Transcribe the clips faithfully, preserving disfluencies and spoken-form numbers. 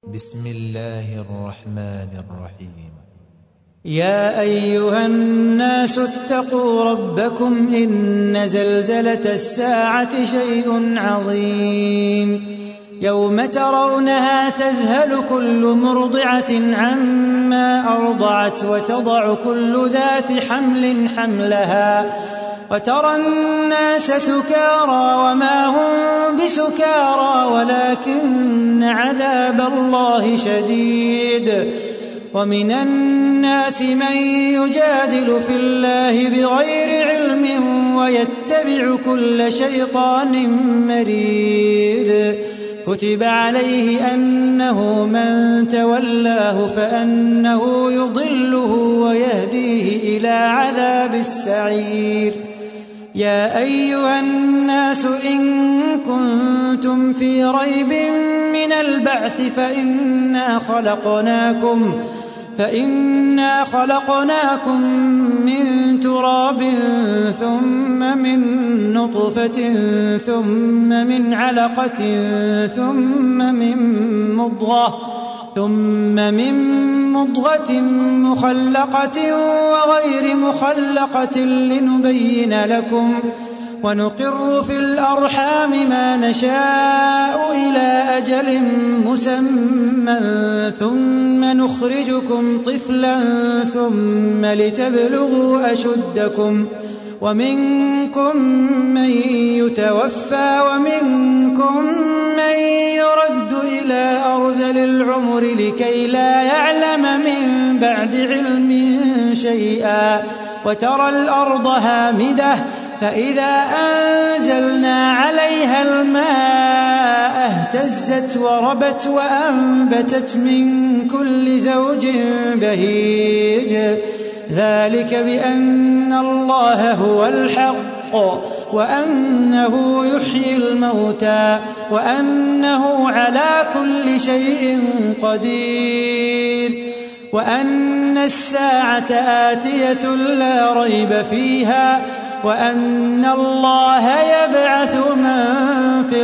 بسم الله الرحمن الرحيم. يا أيها الناس اتقوا ربكم إن زلزلة الساعة شيء عظيم يوم ترونها تذهل كل مرضعة عما أرضعت وتضع كل ذات حمل حملها وترى الناس سكارى وما هم بسكارى ولكن عذاب الله شديد. ومن الناس من يجادل في الله بغير علم ويتبع كل شيطان مريد. كتب عليه أنه من تولاه فأنه يضله ويهديه إلى عذاب السعير. يا أيها الناس إن كنتم في ريب من البعث فإنا خلقناكم فإنا خلقناكم من تراب ثم من نطفة ثم من علقة ثم من مضغة ثم من مضغة مخلقة وغير مخلقة لنبين لكم ونقر في الأرحام ما نشاء إلى أجل مسمى ثم نخرجكم طفلا ثم لتبلغوا أشدكم ومنكم من يتوفى ومنكم من يرد إلى أرذل العمر لكي لا يعلم من بعد علم شيئا. وترى الأرض هامدة فإذا أنزلنا عليها الماء اهتزت وربت وأنبتت من كل زوج بهيج. ذلك بأن الله هو الحق وأنه يحيي الموتى وأنه على كل شيء قدير وأن الساعة آتية لا ريب فيها وأن الله يبعث من في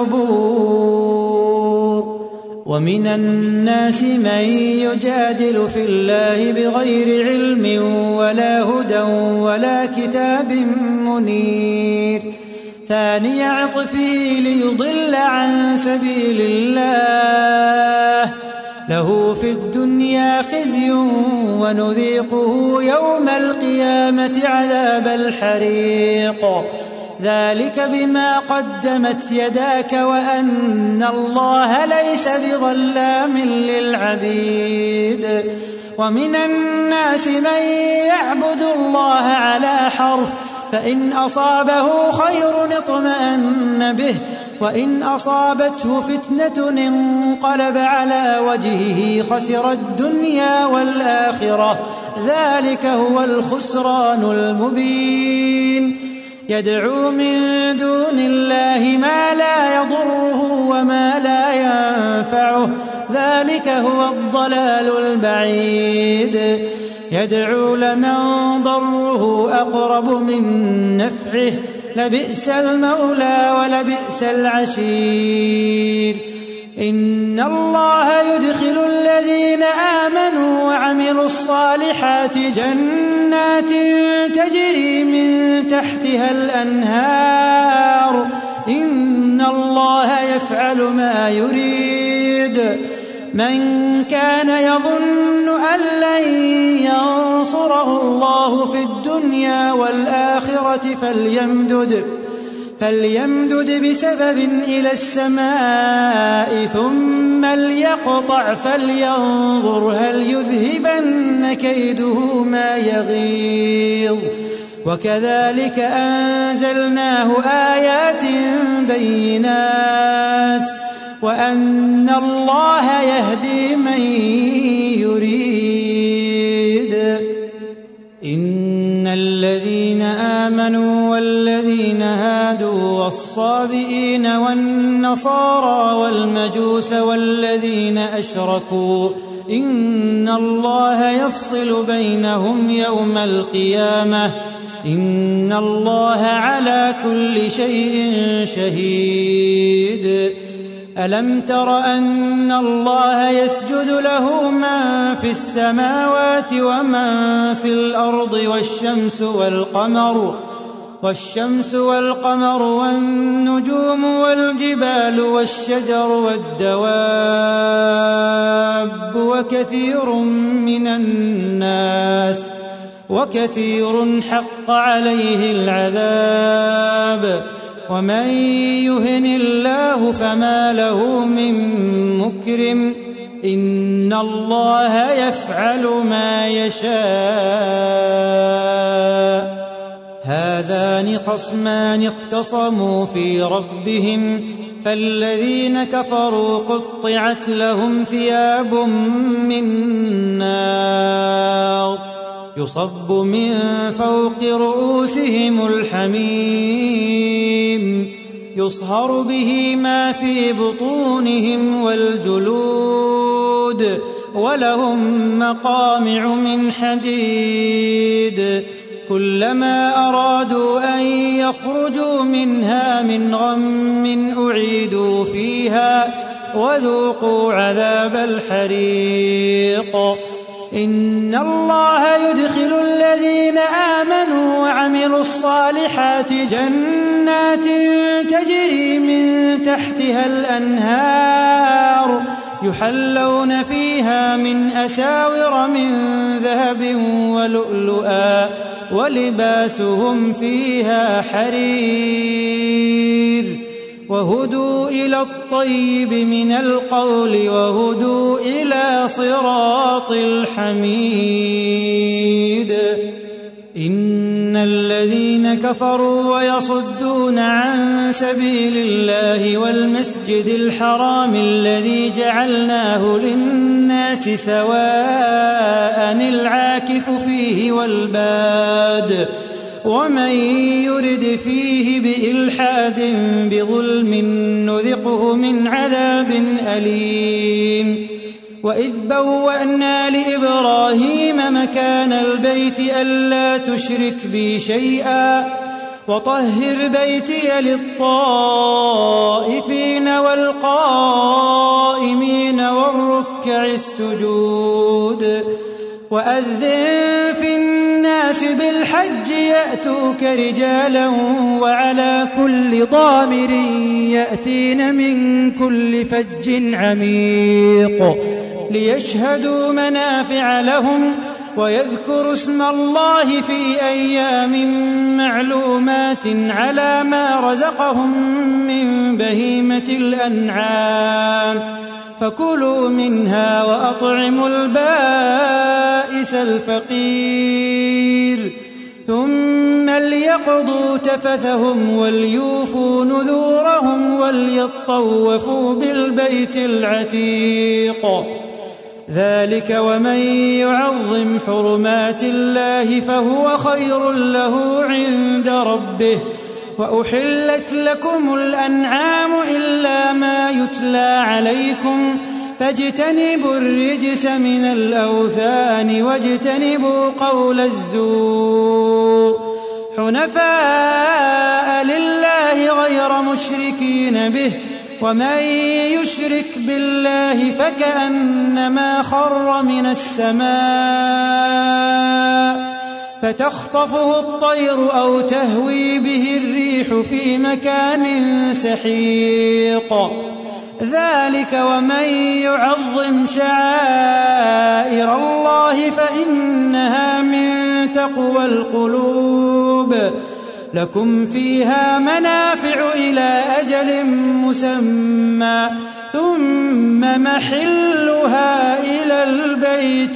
القبور. ومن الناس من يجادل في الله بغير علم ولا هدى ولا كتاب منير. ثاني عطفه ليضل عن سبيل الله له في الدنيا خزي ونذيقه يوم القيامة عذاب الحريق. ذلك بما قدمت يداك وأن الله ليس بظلام للعبيد. ومن الناس من يعبد الله على حرف فإن أصابه خير اطمأن به وإن أصابته فتنة انقلب على وجهه خسر الدنيا والآخرة. ذلك هو الخسران المبين. يدعو من دون الله ما لا يضره وما لا ينفعه. ذلك هو الضلال البعيد. يدعو لمن ضره أقرب من نفعه لبئس المولى ولبئس العشير. إن الله يدخل الذين آمنوا وعملوا الصالحات جنات تجري من تحتها الأنهار. إن الله يفعل ما يريد. من كان يظن أن لن ينصره الله في الدنيا والآخرة فليمدد فليمدد بسبب إلى السماء ثم ليقطع فلينظر هل يذهبن كيده ما يغيظ. وكذلك أنزلناه آيات بينات وأن الله يهدي من يريد. إن الذين آمنوا والذين هادوا والصابئين والنصارى والمجوس والذين أشركوا إن الله يفصل بينهم يوم القيامة إن الله على كل شيء شهيد. ألم تر أن الله يسجد له من في السماوات ومن في الأرض والشمس والقمر والشمس والقمر والنجوم والجبال والشجر والدواب وكثير من الناس وكثير حق عليه العذاب ومن يهن الله فما له من مكرم إن الله يفعل ما يشاء هذان خصمان اختصموا في ربهم فالذين كفروا قطعت لهم ثياب من نار يصب من فوق رؤوسهم الحميم يصهر به ما في بطونهم والجلود ولهم مقامع من حديد كلما أرادوا أن يخرجوا منها من غم أعيدوا فيها وذوقوا عذاب الحريق إن الله يدخل الذين آمنوا وعملوا الصالحات جنات تجري من تحتها الأنهار يحلون فيها من أساور من ذهب ولؤلؤا ولباسهم فيها حرير وهدوا إلى الطيب من القول وهدوا إلى صراط الحميد إن الذين كفروا ويصدون عن سبيل الله والمسجد الحرام الذي جعلناه للناس سواء العاكف فيه والباد ومن يرد فيه بإلحاد بظلم نذقه من عذاب أليم وإذ بوأنا لإبراهيم مكان البيت ألا تشرك بي شيئا وطهر بيتي للطائفين والقائمين والركع السجود وأذن في الناس بالحج يأتوك رجالا وعلى كل ضامر يأتين من كل فج عميق ليشهدوا منافع لهم ويذكروا اسم الله في أيام معلومات على ما رزقهم من بهيمة الأنعام فكلوا منها وأطعموا البائس الفقير ثم ليقضوا تفثهم وليوفوا نذورهم وليطوفوا بالبيت العتيق ذلك ومن يعظم حرمات الله فهو خير له عند ربه وأحلت لكم الأنعام إلا ما يتلى عليكم فاجتنبوا الرجس من الأوثان واجتنبوا قول الزور حنفاء لله غير مشركين به ومن يشرك بالله فكأنما خر من السماء فتخطفه الطير أو تهوي به الريح في مكان سحيق ذلك ومن يعظم شعائر الله فإنها من تقوى القلوب لكم فيها منافع إلى أجل مسمى ثم محلها إلى البيت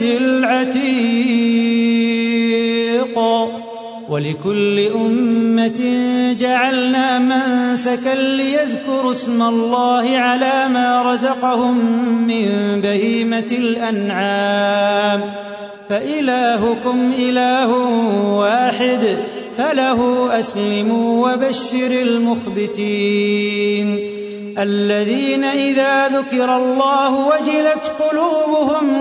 العتيق ولكل أمة جعلنا منسكا ليذكروا اسم الله على ما رزقهم من بهيمة الأنعام فإلهكم إله واحد فله أسلموا وبشر المخبتين الذين إذا ذكر الله وجلت قلوبهم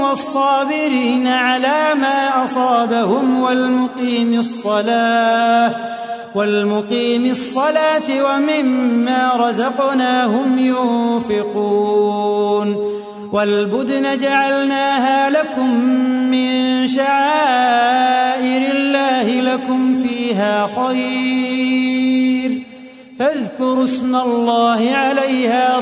والصابرين على ما أصابهم والمقيم الصلاة والمقيم الصلاة ومما رزقناهم ينفقون والبدن جعلناها لكم من شعائر الله لكم فيها خير فاذكروا اسم الله عليها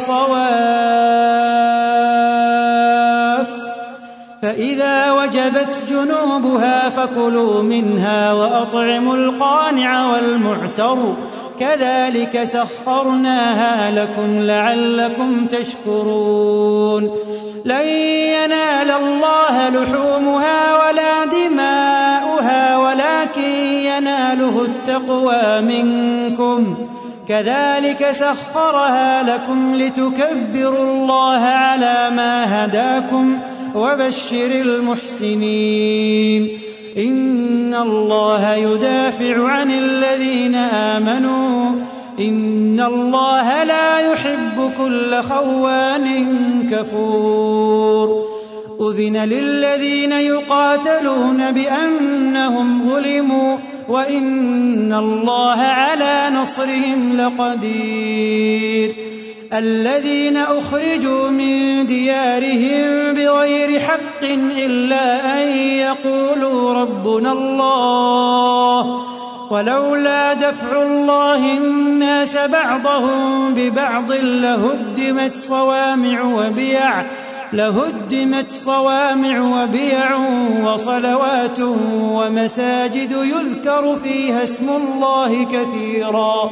صواف فإذا وجبت جنوبها فكلوا منها وأطعموا القانع والمعتر كذلك سخرناها لكم لعلكم تشكرون لن ينال الله لحومها ولا دماؤها ولكن يناله التقوى منكم كذلك سخرها لكم لتكبروا الله على ما هداكم وبشر المحسنين إن الله يدافع عن الذين آمنوا إن الله لا يحب كل خوان كفور أذن للذين يقاتلون بأنهم ظلموا وإن الله على نصرهم لقدير الذين أخرجوا من ديارهم بغير حق إلا أن يقولوا ربنا الله ولولا دفع الله الناس بعضهم ببعض لهدمت صوامع وبيع لهدمت صوامع وبيع وصلوات ومساجد يذكر فيها اسم الله كثيرا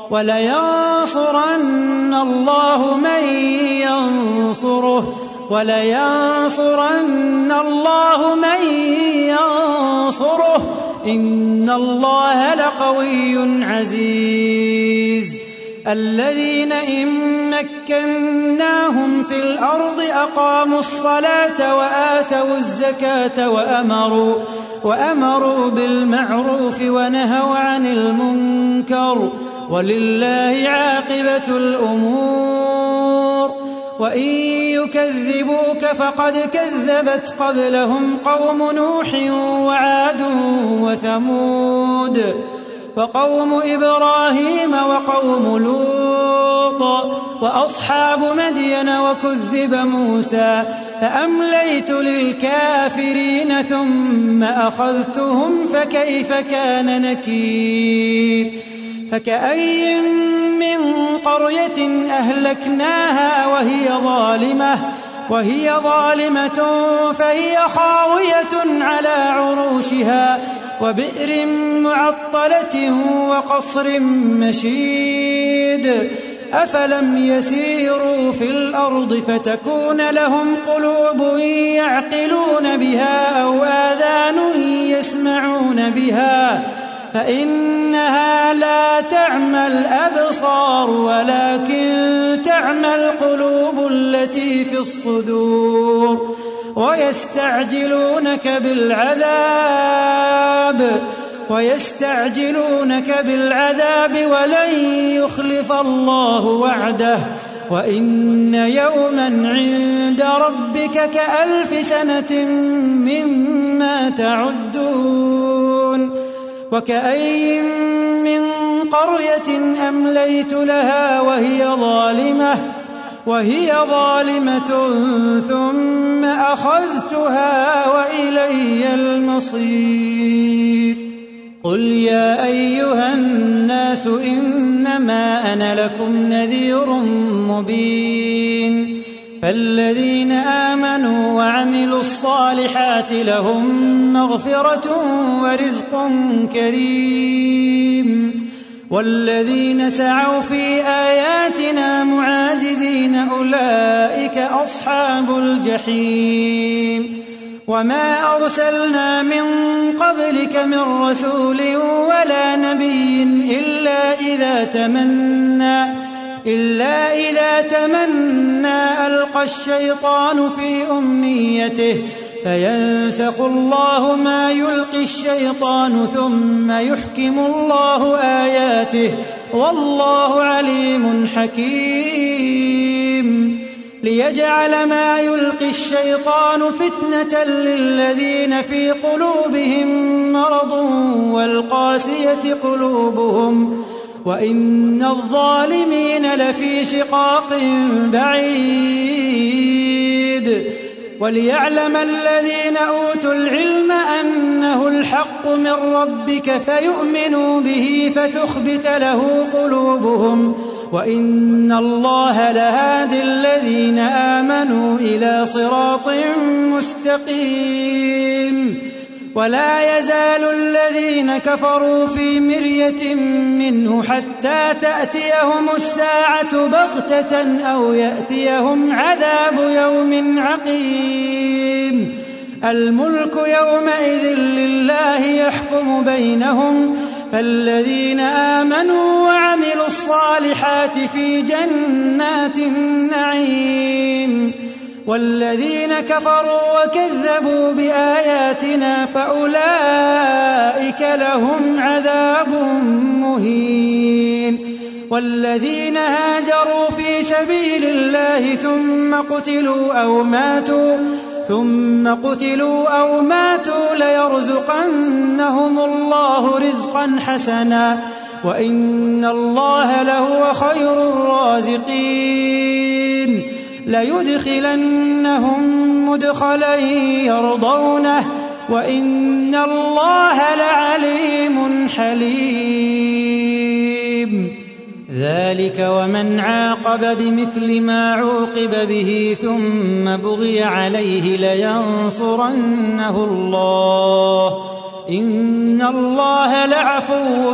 ولينصرن الله من ينصره ولينصرن الله من ينصره إن الله لقوي عزيز الذين إن مكناهم في الأرض أقاموا الصلاة وآتوا الزكاة وأمروا, وأمروا بالمعروف ونهوا عن المنكر ولله عاقبة الأمور وإن يكذبوك فقد كذبت قبلهم قوم نوح وعاد وثمود وقوم إبراهيم وقوم لوط وأصحاب مدين وكذب موسى فأمليت للكافرين ثم أخذتهم فكيف كان نكير فكأي من قرية أهلكناها وهي ظالمة وهي ظالمة فهي خاوية على عروشها وبئر معطلة وقصر مشيد أفلم يسيروا في الأرض فتكون لهم قلوب يعقلون بها أو آذان يسمعون بها فإنها لا تعمى الأبصار ولكن تعمى القلوب التي في الصدور ويستعجلونك بالعذاب ويستعجلونك بالعذاب ولن يخلف الله وعده وإن يوما عند ربك كألف سنة مما تعدون وكأي من قرية أمليت لها وهي ظالمة وهي ظالمة ثم أخذتها وإلي المصير قل يا أيها الناس إنما أنا لكم نذير مبين فالذين آمنوا وعملوا الصالحات لهم مغفرة ورزق كريم والذين سعوا في آياتنا معاجزين أولئك أصحاب الجحيم وما أرسلنا من قبلك من رسول ولا نبي إلا إذا تمنى إلا إذا تمنى ألقى الشيطان في أمنيته فينسخ الله ما يلقي الشيطان ثم يحكم الله آياته والله عليم حكيم ليجعل ما يلقي الشيطان فتنة للذين في قلوبهم مرض والقاسية قلوبهم وإن الظالمين لفي شقاق بعيد. وليعلم الذين أوتوا العلم أنه الحق من ربك فيؤمنوا به فتخبت له قلوبهم وإن الله لهادي الذين آمنوا إلى صراط مستقيم. ولا يزال الذين كفروا في مرية منه حتى تأتيهم الساعة بغتة أو يأتيهم عذاب يوم عقيم. الملك يومئذ لله يحكم بينهم فالذين آمنوا وعملوا الصالحات في جنات النعيم والذين كفروا وكذبوا بآياتنا فأولئك لهم عذاب مهين. والذين هاجروا في سبيل الله ثم قتلوا أو ماتوا ثم قتلوا أو ماتوا ليرزقنهم الله رزقا حسنا وإن الله لهو خير الرازقين. ليدخلنهم مدخلا يرضونه وإن الله لعليم حليم. ذلك ومن عاقب بمثل ما عوقب به ثم بغي عليه لينصرنه الله إن الله لعفو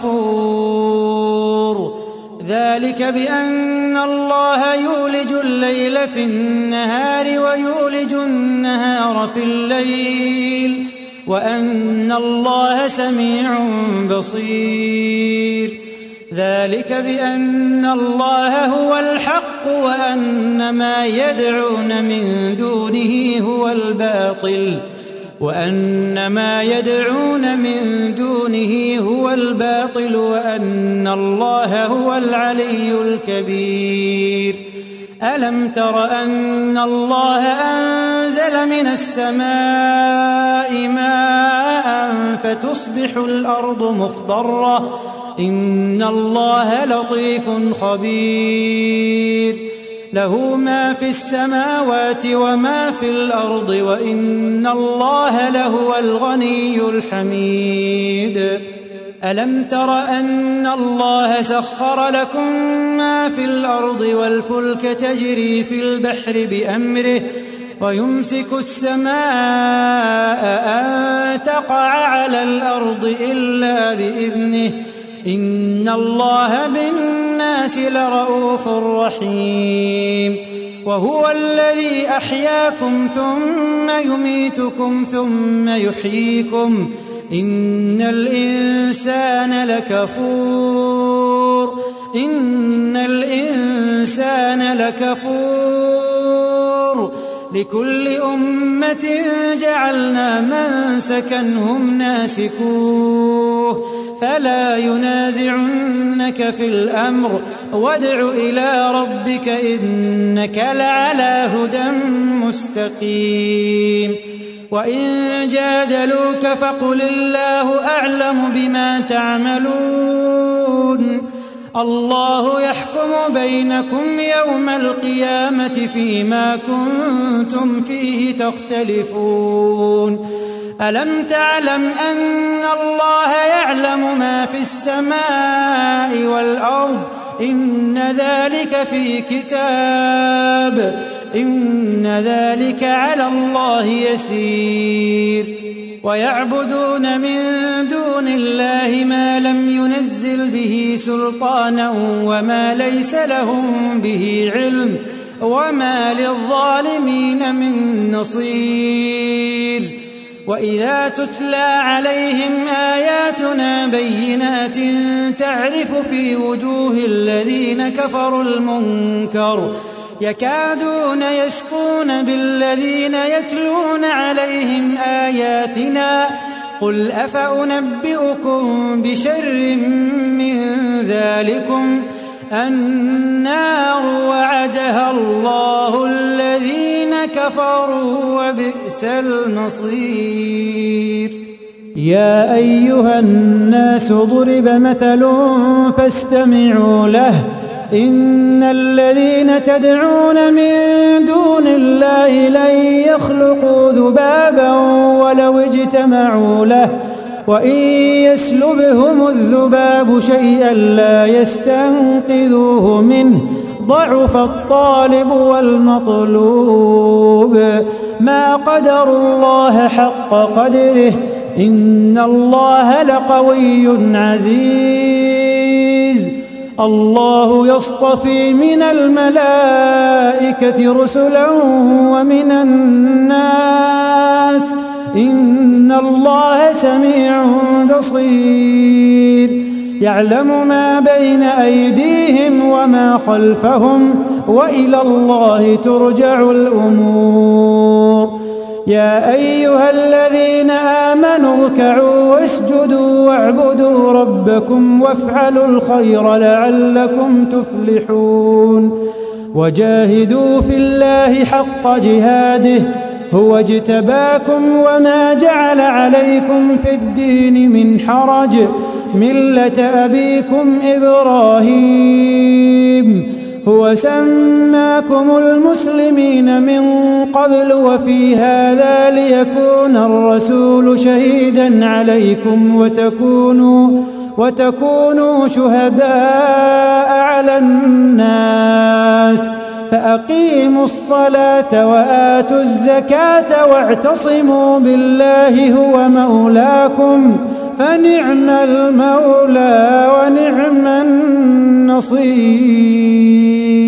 غفور. ذلك بأن الله يولج الليل في النهار ويولج النهار في الليل وأن الله سميع بصير. ذلك بأن الله هو الحق وأن ما يدعون من دونه هو الباطل وأن ما يدعون من دونه هو الباطل وأن الله هو العلي الكبير. ألم تر أن الله أنزل من السماء ماء فتصبح الأرض مخضرة إن الله لطيف خبير. له ما في السماوات وما في الأرض وإن الله لهو الغني الحميد. ألم تر أن الله سخر لكم ما في الأرض والفلك تجري في البحر بأمره ويمسك السماء أن تقع على الأرض إلا بإذنه إن الله بالناس لرؤوف رحيم. وهو الذي أحياكم ثم يميتكم ثم يحييكم إن الإنسان لكفور إن الإنسان لكفور. لكل أمة جعلنا منسكا هم ناسكوه فلا ينازعنك في الأمر وادع إلى ربك إنك لعلى هدى مستقيم. وإن جادلوك فقل الله أعلم بما تعملون الله يحكم بينكم يوم القيامة فيما كنتم فيه تختلفون. ألم تعلم أن الله يعلم ما في السماء والأرض إن ذلك في كتاب إن ذلك على الله يسير. ويعبدون من دون الله ما لم ينزل به سلطانا وما ليس لهم به علم وما للظالمين من نصير. وإذا تتلى عليهم آياتنا بينات تعرف في وجوه الذين كفروا المنكر يكادون يسطون بالذين يتلون عليهم آياتنا قل أفأنبئكم بشر من ذلكم النار وعدها الله الذين كفروا وبئس المصير. يا أيها الناس ضرب مثل فاستمعوا له إن الذين تدعون من دون الله لن يخلقوا ذبابا ولو اجتمعوا له وإن يسلبهم الذباب شيئا لا يستنقذوه منه ضعف الطالب والمطلوب ما قدروا الله حق قدره إن الله لقوي عزيز. الله يصطفي من الملائكة رسلا ومن الناس إن الله سميع بصير. يعلم ما بين أيديهم وما خلفهم وإلى الله ترجع الأمور. يا أيها الذين آمنوا اركعوا واسجدوا واعبدوا ربكم وافعلوا الخير لعلكم تفلحون. وجاهدوا في الله حق جهاده هو اجتباكم وما جعل عليكم في الدين من حرج ملة أبيكم إبراهيم هو سماكم المسلمين من قبل وفي هذا ليكون الرسول شهيدا عليكم وتكونوا, وتكونوا شهداء على الناس فأقيموا الصلاة وآتوا الزكاة واعتصموا بالله هو مولاكم فنعم المولى ونعم النصير.